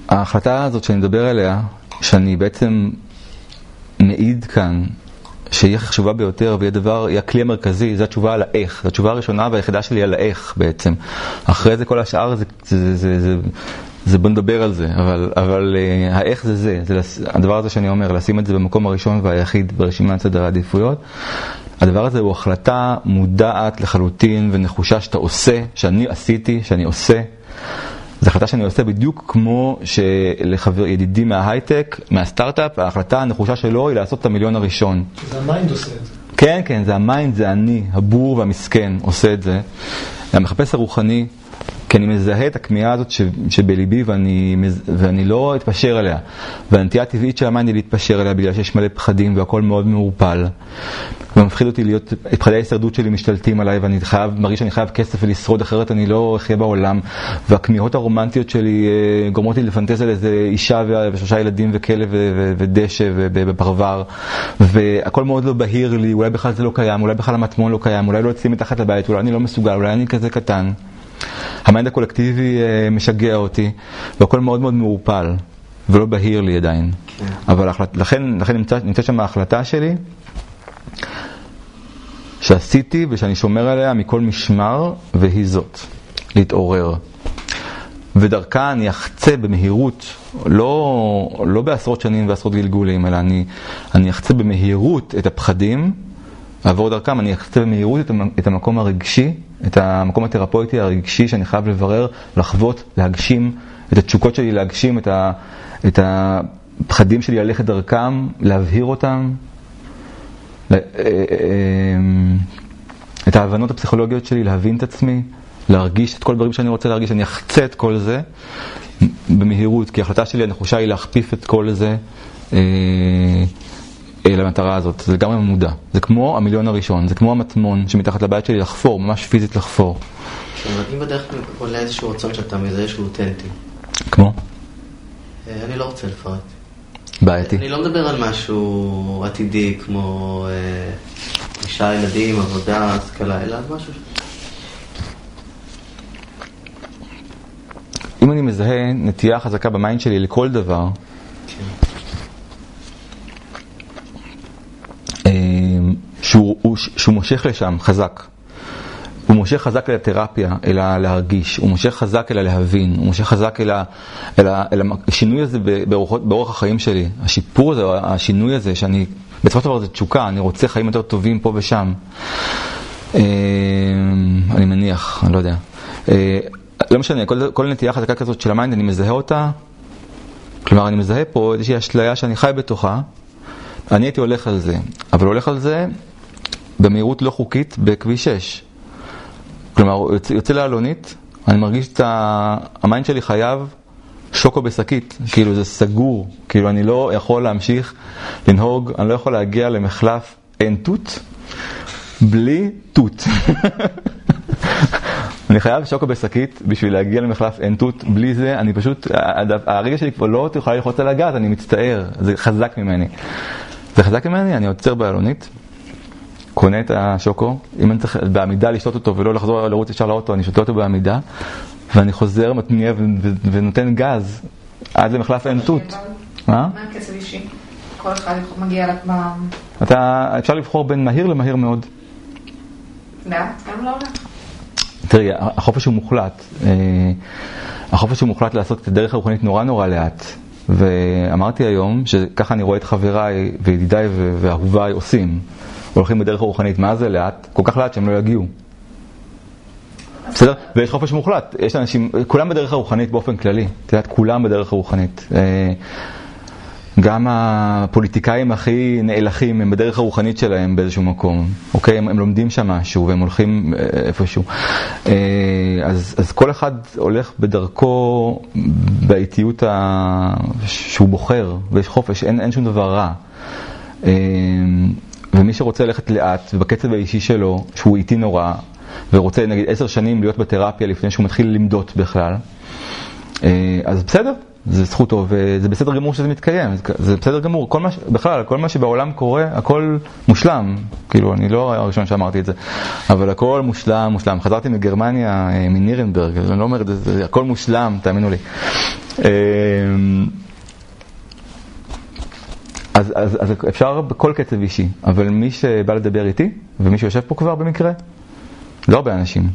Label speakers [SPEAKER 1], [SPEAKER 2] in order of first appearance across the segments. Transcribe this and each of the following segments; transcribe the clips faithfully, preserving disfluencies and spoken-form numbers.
[SPEAKER 1] ההחלטה הזאת שאני מדבר עליה, שאני בעצם מעיד כאן, שהיא חשובה ביותר, והיא הדבר, היא הכלי המרכזי, זו התשובה על האיך. זו התשובה הראשונה והיחידה שלי על האיך בעצם. אחרי זה כל השאר זה, זה, זה, זה, זה בוא נדבר על זה, אבל, אבל uh, האיך זה זה, זה הדבר הזה שאני אומר, לשים את זה במקום הראשון והיחיד ברשימת סדר העדיפויות. הדבר הזה הוא החלטה מודעת לחלוטין ונחושה שאתה עושה, שאני עשיתי, שאני עושה. זו החלטה שאני עושה בדיוק כמו שלחבר ידידי מההייטק, מהסטארט-אפ, ההחלטה הנחושה שלו היא לעשות את המיליון הראשון.
[SPEAKER 2] זה המיינד עושה את זה.
[SPEAKER 1] כן, כן, זה המיינד, זה אני, הבור והמסכן עושה את זה. המחפש הרוחני, כי אני מזהה את הכמיהה הזאת ש, שבליבי ואני, ואני לא אתפשר עליה. והנטייה הטבעית של המיינד היא להתפשר עליה בגלל שיש מלא פחדים והכל מאוד מעורפל. ומפחיד אותי להיות, את פחדי ההישרדות שלי משתלטים עליי ואני חייב, מרגיש שאני חייב כסף ולשרוד, אחרת אני לא אחיה בעולם. והכמיהות הרומנטיות שלי גורמות לי לפנטז על איזה אישה ושלושה ילדים וכלב ודשא ובפרבר. והכל מאוד לא בהיר לי, אולי בכלל זה לא קיים, אולי בכלל המטמון לא קיים, אולי לא יוצאים מתחת לבית, אולי אני לא מסוגל, אולי אני כזה קטן. המיינד הקולקטיבי משגע אותי, והכל מאוד מאוד מעורפל, ולא בהיר לי עדיין. כן. אבל לכן, לכן נמצא, נמצא שם ההחלטה שלי, שעשיתי ושאני שומר עליה מכל משמר, והיא זאת, להתעורר. ודרכה אני אחצה במהירות, לא, לא בעשרות שנים ועשרות גלגולים, אלא אני, אני אחצה במהירות את הפחדים, עבור דרכם, אני אחצה במהירות את, את המקום הרגשי, את המקום התרפויטי הרגשי שאני חייב לברר, לחוות, להגשים, את התשוקות שלי להגשים, את, ה, את הפחדים שלי ללכת דרכם, להבהיר אותם, את ההבנות הפסיכולוגיות שלי, להבין את עצמי, להרגיש את כל דברים שאני רוצה להרגיש, אני אחצה את כל זה במהירות, כי ההחלטה שלי הנחושה היא להכפיף את כל זה למטרה הזאת. זה גם מודע. זה כמו המיליון הראשון, זה כמו המטמון שמתחת לבית שלי לחפור, ממש פיזית לחפור.
[SPEAKER 3] אם בדרך כלל עולה איזשהו רצון שאתה מזהה שהוא אותנטי.
[SPEAKER 1] כמו?
[SPEAKER 3] אני לא רוצה לפרט.
[SPEAKER 1] בעייתי.
[SPEAKER 3] אני לא מדבר על משהו עתידי כמו אישה, ילדים, עבודה, השכלה, אלא על משהו.
[SPEAKER 1] אם אני מזהה נטייה חזקה במיינד שלי לכל דבר, שהוא, שהוא מושך לשם חזק. הוא מושך חזק אל התרפיה, אל להרגיש. הוא מושך חזק אל להבין. הוא מושך חזק אל, אל, אל השינוי הזה באורח, באורח החיים שלי. השיפור הזה, השינוי הזה, שאני, בסופו של דבר זה תשוקה, אני רוצה חיים יותר טובים פה ושם. אני מניח, אני לא יודע. לא משנה, כל, כל נטייה חזקה כזאת של המיינד, אני מזהה אותה. כלומר, אני מזהה פה איזושהי אשליה שאני חי בתוכה. אני הייתי הולך על זה, אבל הולך על זה במהירות לא חוקית בכביש שש. כלומר, יוצא, יוצא לאלונית, אני מרגיש את המיינד שלי חייב שוקו בשקית, כאילו זה סגור, כאילו אני לא יכול להמשיך לנהוג, אני לא יכול להגיע למחלף אין תות, בלי תות. אני חייב שוקו בשקית בשביל להגיע למחלף אין תות, בלי זה אני פשוט, הרגע שלי כבר לא תוכל ללחוץ על הגז, אני מצטער, זה חזק ממני. זה חזק ממני, אני עוצר באלונית, קונה את השוקו, אם אני צריך בעמידה לשתות אותו ולא לחזור לרוץ ישר לאוטו, אני שותה אותו בעמידה, ואני חוזר, מתניע ונותן גז עד למחלף אין תות.
[SPEAKER 4] מה? מה כסף אישי? כל אחד מגיע לך מה...
[SPEAKER 1] אתה, אפשר לבחור בין מהיר למהיר מאוד.
[SPEAKER 4] לאט, גם לא לאט.
[SPEAKER 1] תראי, החופש הוא מוחלט. החופש הוא מוחלט לעשות את הדרך הרוחנית נורא נורא לאט. ואמרתי היום שככה אני רואה את חבריי וידידיי ואהוביי עושים. הולכים בדרך הרוחנית, מה זה לאט? כל כך לאט שהם לא יגיעו. בסדר? ויש חופש מוחלט. יש אנשים, כולם בדרך הרוחנית באופן כללי. את יודעת, כולם בדרך הרוחנית. גם הפוליטיקאים הכי נאלחים הם בדרך הרוחנית שלהם באיזשהו מקום. אוקיי? הם, הם לומדים שם משהו והם הולכים איפשהו. אז, אז כל אחד הולך בדרכו באיטיות ה... שהוא בוחר, ויש חופש, אין, אין שום דבר רע. ומי שרוצה ללכת לאט ובקצב האישי שלו, שהוא איטי נורא, ורוצה נגיד עשר שנים להיות בתרפיה לפני שהוא מתחיל למדות בכלל, אז בסדר, זה זכותו, וזה בסדר גמור שזה מתקיים, זה בסדר גמור, כל מה, בכלל, כל מה שבעולם קורה, הכל מושלם, כאילו, אני לא הראשון שאמרתי את זה, אבל הכל מושלם, מושלם. חזרתי מגרמניה, מנירנברג, אני לא אומר את זה, הכל מושלם, תאמינו לי. אז, אז, אז אפשר בכל קצב אישי, אבל מי שבא לדבר איתי, ומי שיושב פה כבר במקרה, לא הרבה אנשים.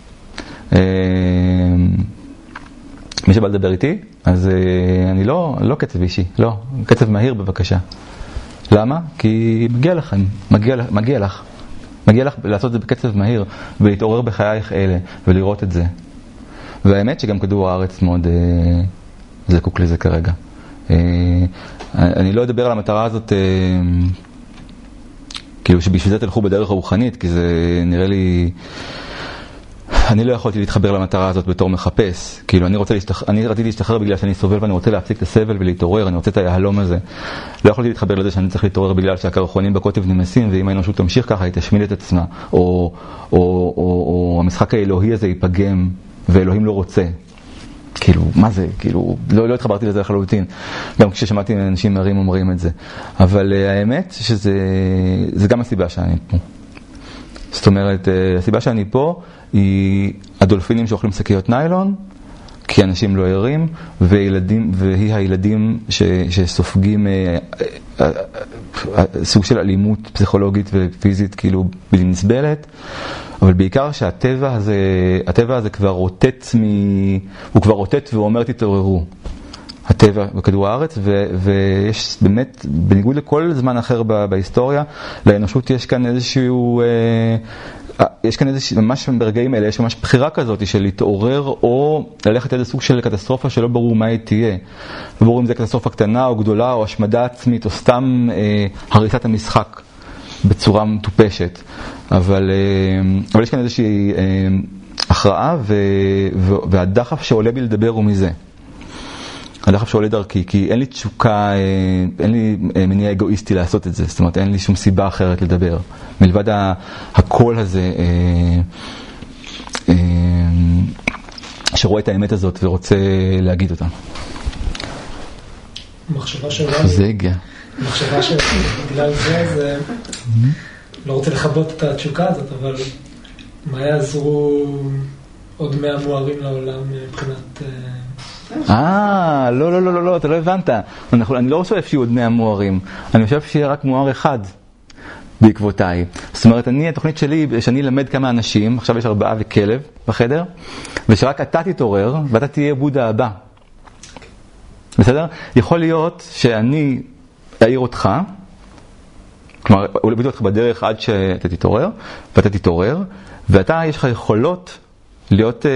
[SPEAKER 1] מי שבא לדבר איתי, אז אני לא, לא קצב אישי, לא, קצב מהיר בבקשה. למה? כי מגיע לכם, מגיע, מגיע לך. מגיע לך לעשות את זה בקצב מהיר, ולהתעורר בחייך אלה, ולראות את זה. והאמת שגם כדור הארץ מאוד זקוק לזה כרגע. אני לא אדבר על המטרה הזאת, כאילו שבשביל זה תלכו בדרך הרוחנית, כי זה נראה לי... אני לא יכולתי להתחבר למטרה הזאת בתור מחפש. כאילו, אני רוצה להשתח... אני רציתי להשתחרר בגלל שאני סובל ואני רוצה להפסיק את הסבל ולהתעורר, אני רוצה את ההלום הזה. לא יכולתי להתחבר לזה שאני צריך להתעורר בגלל שהקרחונים בקוטב נמסים, ואם האנושות תמשיך ככה, היא תשמיד את עצמה. או, או, או, או, או המשחק האלוהי הזה ייפגם, ואלוהים לא רוצה. כאילו, מה זה? כאילו, לא, לא התחברתי לזה לחלוטין. גם כששמעתי אנשים מרים אומרים את זה. אבל uh, האמת שזה זה גם הסיבה שאני פה. זאת אומרת, uh, הסיבה שאני פה היא הדולפינים שאוכלים שקיות ניילון, כי אנשים לא ערים, וילדים, והיא הילדים ש, שסופגים uh, uh, uh, uh, סוג של אלימות פסיכולוגית ופיזית, כאילו, בלי נסבלת. אבל בעיקר שהטבע הזה, הטבע הזה כבר רוטט מ... הוא כבר רוטט ואומר תתעוררו. הטבע בכדור הארץ, ו... ויש באמת, בניגוד לכל זמן אחר ב... בהיסטוריה, לאנושות יש כאן איזשהו... אה... יש כאן איזשהו... ממש ברגעים האלה, יש ממש בחירה כזאת של להתעורר או ללכת איזה סוג של קטסטרופה שלא ברור מה היא תהיה. לא ברור אם זה קטסטרופה קטנה או גדולה או השמדה עצמית או סתם אה... הריסת המשחק. בצורה מטופשת, אבל, אבל יש כאן איזושהי הכרעה, ו, והדחף שעולה בי לדבר הוא מזה. הדחף שעולה דרכי, כי אין לי תשוקה, אין לי מניע אגואיסטי לעשות את זה, זאת אומרת, אין לי שום סיבה אחרת לדבר. מלבד הקול הזה, שרואה את האמת הזאת ורוצה להגיד אותה.
[SPEAKER 2] מחשבה שעולה
[SPEAKER 1] זה הגיע.
[SPEAKER 2] מחשבה שבגלל זה, זה לא רוצה לכבות את התשוקה הזאת, אבל מה יעזרו עוד מאה מוארים לעולם מבחינת...
[SPEAKER 1] אה, לא, לא, לא, לא, לא, אתה לא הבנת. אני לא חושב שיהיו עוד מאה מוארים, אני חושב שיהיה רק מואר אחד בעקבותיי. זאת אומרת, אני, התוכנית שלי, שאני אלמד כמה אנשים, עכשיו יש ארבעה וכלב בחדר, ושרק אתה תתעורר, ואתה תהיה בודה הבא. בסדר? יכול להיות שאני... להעיר אותך, כלומר, הוא לביא אותך בדרך עד שאתה תתעורר, ואתה תתעורר, ואתה יש לך יכולות להיות אה,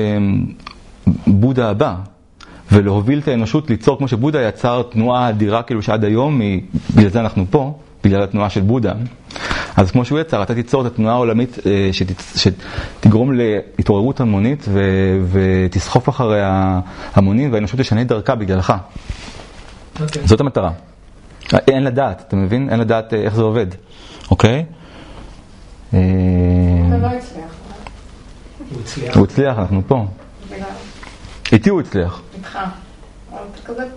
[SPEAKER 1] בודה הבא, ולהוביל את האנושות ליצור, כמו שבודה יצר תנועה אדירה, כאילו שעד היום, בגלל זה אנחנו פה, בגלל התנועה של בודה, אז כמו שהוא יצר, אתה תיצור את התנועה העולמית אה, שת, שתגרום להתעוררות המונית, ו, ותסחוף אחרי ההמונים, והאנושות תשנה דרכה בגללך. Okay. זאת המטרה. אין לדעת, אתה מבין? אין לדעת איך זה עובד, אוקיי?
[SPEAKER 4] הוא לא הצליח.
[SPEAKER 2] הוא הצליח.
[SPEAKER 1] הוא הצליח, אנחנו פה. איתי הוא הצליח.
[SPEAKER 4] איתך. אבל אתה כזה...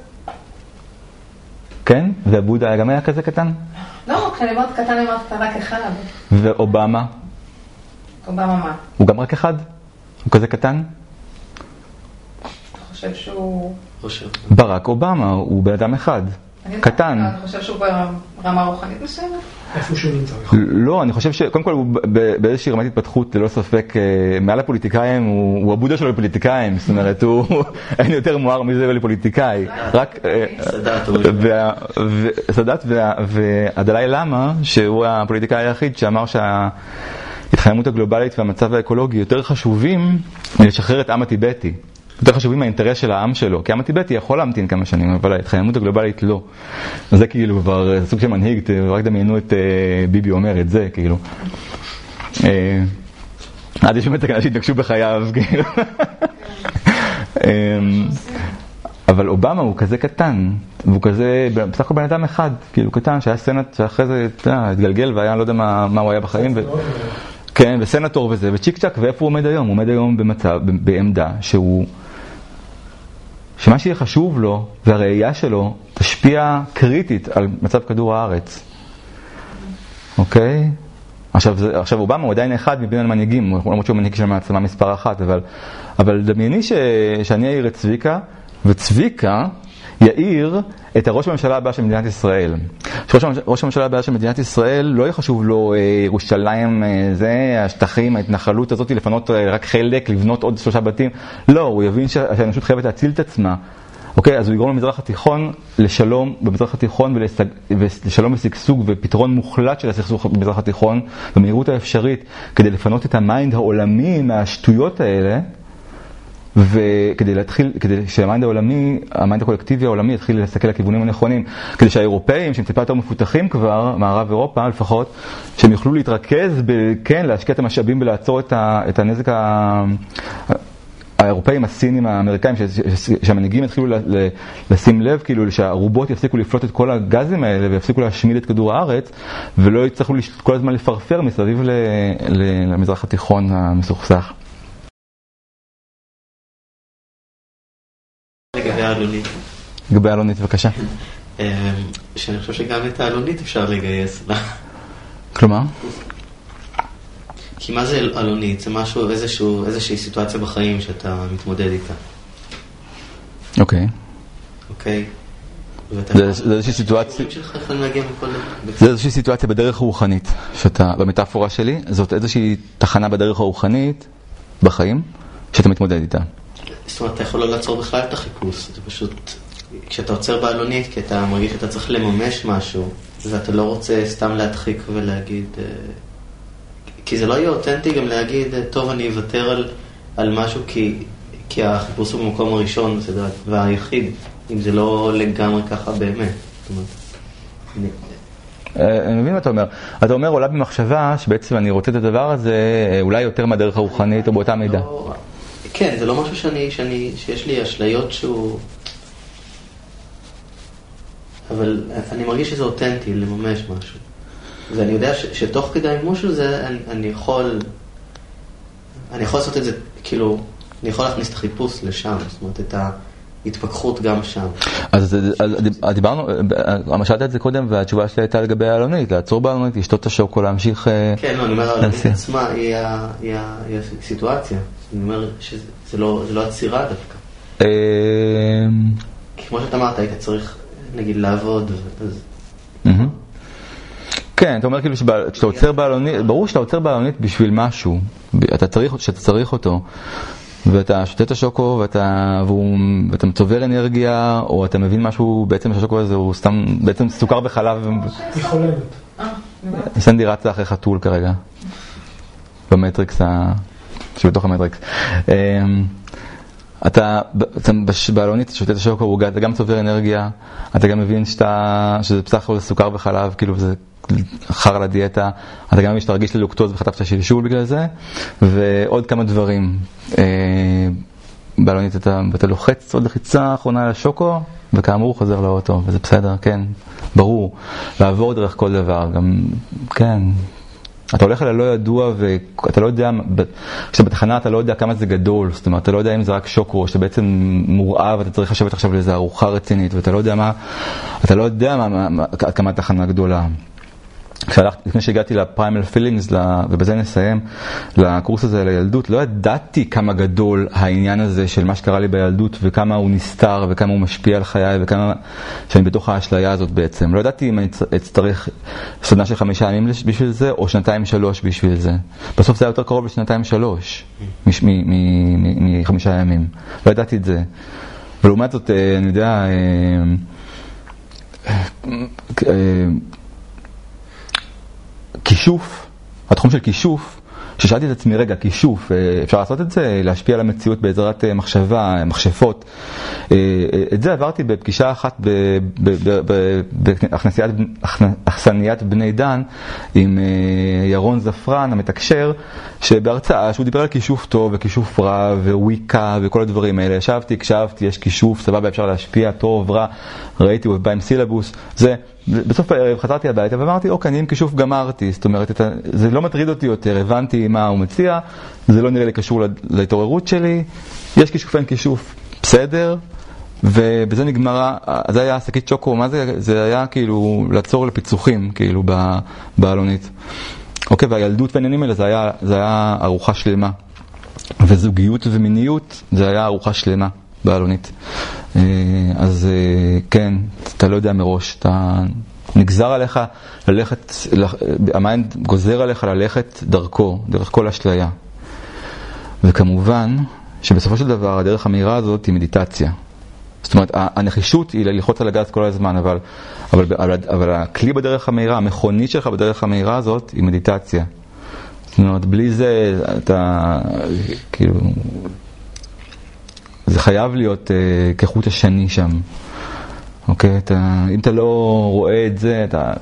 [SPEAKER 1] כן? והבודה גם היה כזה קטן?
[SPEAKER 4] לא, כשאני אמרת קטן, אני אמרת רק אחד.
[SPEAKER 1] ואובמה?
[SPEAKER 4] אובמה מה?
[SPEAKER 1] הוא גם רק אחד? הוא כזה קטן?
[SPEAKER 4] אתה חושב שהוא...
[SPEAKER 1] ברק אובמה, הוא בן אדם אחד. קטן.
[SPEAKER 4] אני חושב שהוא ברמה רוחנית מסוימת?
[SPEAKER 2] איפה שהוא נמצא?
[SPEAKER 1] לא, אני חושב שקודם כל הוא באיזושהי רמת התפתחות, ללא ספק, מעל הפוליטיקאים, הוא הבודה שלו לפוליטיקאים, זאת אומרת, אין יותר מואר מזה ולפוליטיקאי. רק סאדאת והדלאי לאמה, שהוא הפוליטיקאי היחיד שאמר שההתחממות הגלובלית והמצב האקולוגי יותר חשובים מלשחרר את העם הטיבטי. יותר חשובים מהאינטרס של העם שלו, כי העם הטיבטי יכול להמתין כמה שנים, אבל ההתחממות הגלובלית לא. אז זה כאילו כבר סוג של מנהיג, רק דמיינו את ביבי אומר את זה, כאילו. עד יש באמת סכנה שהתנגשו בחייו, כאילו. אבל אובמה הוא כזה קטן, והוא כזה, בסך הכל בן אדם אחד, כאילו קטן, שהיה סנט, שאחרי זה התגלגל והיה, לא יודע מה הוא היה בחיים. כן, וסנטור וזה, וצ'יק צ'ק, ואיפה הוא עומד היום? הוא עומד היום במצב, בעמדה שהוא, שמה שיהיה חשוב לו והראייה שלו תשפיע קריטית על מצב כדור הארץ. אוקיי? עכשיו, זה, עכשיו אובמה הוא עדיין אחד מבין המנהיגים, למרות שהוא מנהיג של מעצמה מספר אחת, אבל, אבל דמייני ש, שאני אעיר את צביקה, וצביקה יעיר את הראש הממשלה הבא של מדינת ישראל. ראש, ראש הממשלה הבא של מדינת ישראל לא יהיה חשוב לו ירושלים, זה, השטחים, ההתנחלות הזאת, לפנות רק חלק, לבנות עוד שלושה בתים. לא, הוא יבין שהאנושות חייבת להציל את עצמה. אוקיי, אז הוא יגרום למזרח התיכון לשלום במזרח התיכון ולשלום וסגסוג ופתרון מוחלט של הסכסוך במזרח התיכון במהירות האפשרית כדי לפנות את המיינד העולמי מהשטויות האלה וכדי להתחיל, כדי שהמיינד העולמי, המיינד הקולקטיבי העולמי יתחיל להסתכל לכיוונים הנכונים, כדי שהאירופאים, שהם טיפה יותר מפותחים כבר, מערב אירופה לפחות, שהם יוכלו להתרכז, כן, להשקיע את המשאבים ולעצור את, ה, את הנזק ה... האירופאים, הסינים, האמריקאים, שהמנהיגים התחילו לשים לב, כאילו שהרובוט יפסיקו לפלוט את כל הגזים האלה ויפסיקו להשמיד את כדור הארץ, ולא יצטרכו כל הזמן לפרפר מסביב למזרח התיכון המסוכסך.
[SPEAKER 3] לגבי העלונית.
[SPEAKER 1] לגבי העלונית, בבקשה.
[SPEAKER 3] שאני חושב שגם את העלונית אפשר לגייס.
[SPEAKER 1] כלומר?
[SPEAKER 3] כי מה זה עלונית? זה משהו, איזשהו, איזושהי סיטואציה בחיים שאתה מתמודד איתה.
[SPEAKER 1] אוקיי.
[SPEAKER 3] אוקיי.
[SPEAKER 1] זה איזושהי סיטואציה... זה איזושהי סיטואציה בדרך הרוחנית, שאתה, במטאפורה שלי, זאת איזושהי תחנה בדרך הרוחנית בחיים, שאתה מתמודד איתה.
[SPEAKER 3] זאת אומרת, אתה יכול לא לעצור בכלל את החיפוש. זה פשוט, כשאתה עוצר בעלונית, כי אתה מרגיש שאתה צריך לממש משהו, ואתה לא רוצה סתם להדחיק ולהגיד... כי זה לא יהיה אותנטי גם להגיד, טוב, אני אוותר על, על משהו, כי, כי החיפוש הוא במקום הראשון, בסדר, והיחיד, אם זה לא לגמרי ככה באמת. זאת אומרת, אני...
[SPEAKER 1] אני מבין מה אתה אומר. אתה אומר, עולה במחשבה שבעצם אני רוצה את הדבר הזה, אולי יותר מהדרך הרוחנית או באותה מידה.
[SPEAKER 3] לא, כן, זה לא משהו שאני, שאני, שיש לי אשליות שהוא... אבל אני מרגיש שזה אותנטי לממש משהו. ואני יודע ש, שתוך כדי המימוש של זה, אני, אני יכול, אני יכול לעשות את זה, כאילו, אני יכול להכניס את החיפוש לשם, זאת אומרת, את ההתפכחות גם שם. אז,
[SPEAKER 1] אז דיברנו, משלת את זה קודם, והתשובה שלי הייתה לגבי העלונית, לעצור בעלונית, לשתות את השוק או להמשיך...
[SPEAKER 3] כן, לא, אני אומר, העלונית עצמה היא, היא, היא הסיטואציה. אני אומר שזה לא, זה לא הצירה דווקא. כמו שאתה אמרת, היית צריך, נגיד, לעבוד, אז...
[SPEAKER 1] כן, אתה אומר כאילו שאתה עוצר בעלונית, ברור שאתה עוצר בעלונית בשביל משהו, אתה צריך, שאתה צריך אותו, ואתה שותה את השוקו, ואתה, והוא, ואתה מצובר אנרגיה, או אתה מבין משהו, בעצם השוקו הזה הוא סתם, בעצם סוכר בחלב.
[SPEAKER 2] היא חולמת.
[SPEAKER 1] סנדי רצה אחרי חתול כרגע, במטריקס, שבתוך המטריקס. אתה, בעלונית אתה שותה את השוקו, אתה גם צובר אנרגיה, אתה גם מבין שאתה, שזה בסך הכל סוכר בחלב, כאילו זה אחר על הדיאטה, אתה גם מבין שאתה רגיש ללוקטוז וחטפת שלשול בגלל זה, ועוד כמה דברים. בעלונית אתה, אתה לוחץ עוד לחיצה אחרונה על השוקו, וכאמור חוזר לאוטו, וזה בסדר, כן, ברור. לעבור דרך כל דבר, גם, כן. אתה הולך על הלא ידוע, ואתה לא יודע, כשאתה בתחנה אתה לא יודע כמה זה גדול, זאת אומרת, אתה לא יודע אם זה רק שוקו, או שאתה בעצם מורעב, ואתה צריך לשבת עכשיו לאיזו ארוחה רצינית, ואתה לא יודע מה, אתה לא יודע מה, מה, כמה התחנה גדולה. כשהלכתי, לפני שהגעתי לפריימל פילינגס, ובזה נסיים, לקורס הזה לילדות, לא ידעתי כמה גדול העניין הזה של מה שקרה לי בילדות, וכמה הוא נסתר, וכמה הוא משפיע על חיי, וכמה שאני בתוך האשליה הזאת בעצם. לא ידעתי אם אני אצטרך סדנה של חמישה ימים בשביל זה, או שנתיים שלוש בשביל זה. בסוף זה היה יותר קרוב לשנתיים שלוש, מחמישה ימים. לא ידעתי את זה. ולעומת זאת, אני יודע, כישוף, התחום של כישוף, ששאלתי את עצמי, רגע, כישוף, אפשר לעשות את זה? להשפיע על המציאות בעזרת מחשבה, מחשפות. את זה עברתי בפגישה אחת באכסניית בני דן עם ירון זפרן, המתקשר, שבהרצאה, שהוא דיבר על כישוף טוב וכישוף רע וויקה וכל הדברים האלה. ישבתי, הקשבתי, יש כישוף, סבבה, אפשר להשפיע, טוב, רע, ראיתי, הוא בא עם סילבוס, זה... בסוף הערב חזרתי הביתה ואמרתי, אוקיי, אני עם כישוף גמרתי, זאת אומרת, זה לא מטריד אותי יותר, הבנתי מה הוא מציע, זה לא נראה לי קשור להתעוררות שלי, יש כישוף, אין כישוף, בסדר, ובזה נגמרה, זה היה שקית שוקו, מה זה? זה היה כאילו לעצור לפיצוחים, כאילו, בעלונית. אוקיי, והילדות והעניינים האלה, זה היה, זה היה ארוחה שלמה. וזוגיות ומיניות, זה היה ארוחה שלמה בעלונית. אז כן, אתה לא יודע מראש, אתה נגזר עליך ללכת, המיינד גוזר עליך ללכת דרכו, דרך כל אשליה. וכמובן, שבסופו של דבר, הדרך המהירה הזאת היא מדיטציה. זאת אומרת, הנחישות היא ללחוץ על הגז כל הזמן, אבל, אבל, אבל, אבל הכלי בדרך המהירה, המכונית שלך בדרך המהירה הזאת, היא מדיטציה. זאת אומרת, בלי זה, אתה, כאילו, זה חייב להיות uh, כחוט השני שם. אוקיי? אתה, אם אתה לא רואה את זה, אתה,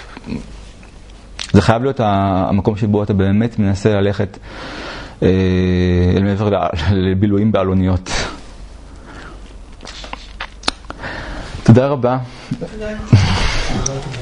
[SPEAKER 1] זה חייב להיות המקום שבו אתה באמת מנסה ללכת uh, אל מעבר לבילויים בעלוניות. תודה רבה.
[SPEAKER 4] תודה.